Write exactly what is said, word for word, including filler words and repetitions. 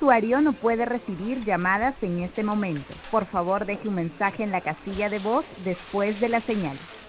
usuario no puede recibir llamadas en este momento. Por favor, deje un mensaje en la casilla de voz después de la señal.